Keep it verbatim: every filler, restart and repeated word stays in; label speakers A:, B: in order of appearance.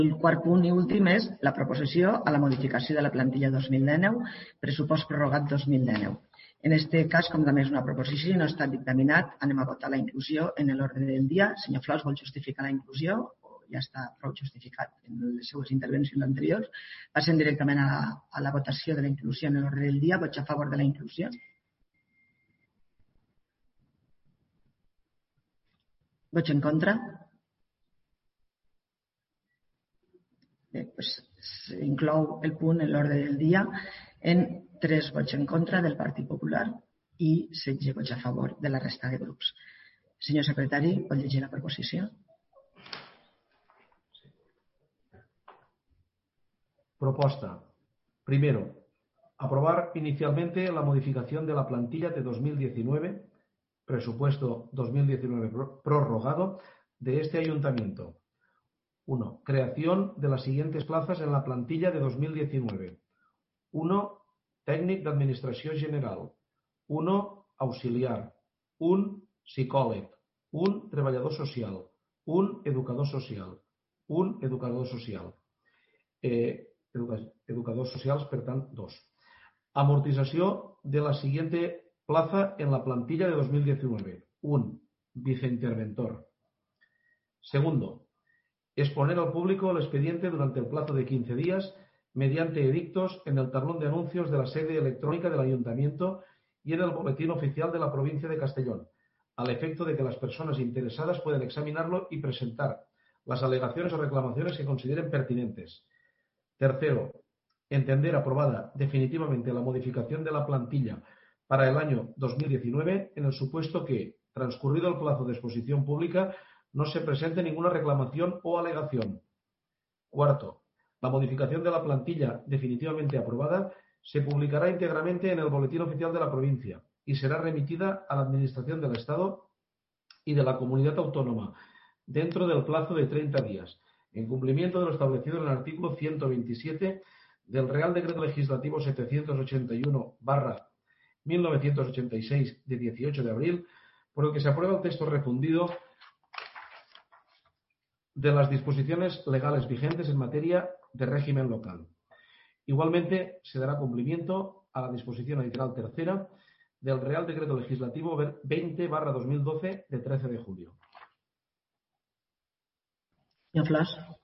A: El quart punt i últim és la proposició a la modificació de la plantilla dos mil dinou, pressupost prorrogat dos mil dinou. En aquest cas, com també és una proposició i no ha estat dictaminat, anem a votar la inclusió en l'ordre del dia. Senyor Flaus, vol justificar la inclusió o ja està prou justificat en les seues intervencions anteriors? Passem directament a, a la votació de la inclusió en l'ordre del dia. Vots a favor de la inclusió? Vots en contra? Bé, doncs s'inclou el punt en l'ordre del dia en tres vots en contra del Partit Popular i setze vots a favor de la resta de grups. Senyor secretari, pot llegir la proposició?
B: Propuesta. Primero, aprobar inicialmente la modificación de la plantilla de dos mil diecinueve, presupuesto dos mil diecinueve prorrogado de este ayuntamiento. uno. Creación de las siguientes plazas en la plantilla de dos mil diecinueve. uno. Tècnic d'Administració General. uno. Auxiliar. un. Psicòleg. un. Treballador social. un. Educador social. un. Educador social. Eh, educa educadors socials, per tant, dos. Amortització de la siguiente plaza en la plantilla de dos mil diecinueve. un. Viceinterventor. Segundo. Exponer al público el expediente durante el plazo de quince días mediante edictos en el tablón de anuncios de la sede electrónica del Ayuntamiento y en el boletín oficial de la provincia de Castellón, al efecto de que las personas interesadas puedan examinarlo y presentar las alegaciones o reclamaciones que consideren pertinentes. Tercero, entender aprobada definitivamente la modificación de la plantilla para el año dos mil diecinueve en el supuesto que, transcurrido el plazo de exposición pública, no se presente ninguna reclamación o alegación. Cuarto, la modificación de la plantilla definitivamente aprobada se publicará íntegramente en el Boletín Oficial de la Provincia y será remitida a la Administración del Estado y de la Comunidad Autónoma dentro del plazo de treinta días, en cumplimiento de lo establecido en el artículo ciento veintisiete del Real Decreto Legislativo setecientos ochenta y uno barra mil novecientos ochenta y seis de dieciocho de abril, por el que se aprueba el texto refundido de las disposiciones legales vigentes en materia de régimen local. Igualmente, se dará cumplimiento a la disposición adicional tercera del Real Decreto Legislativo veinte barra dos mil doce de trece de julio.
A: Senyor Flaus.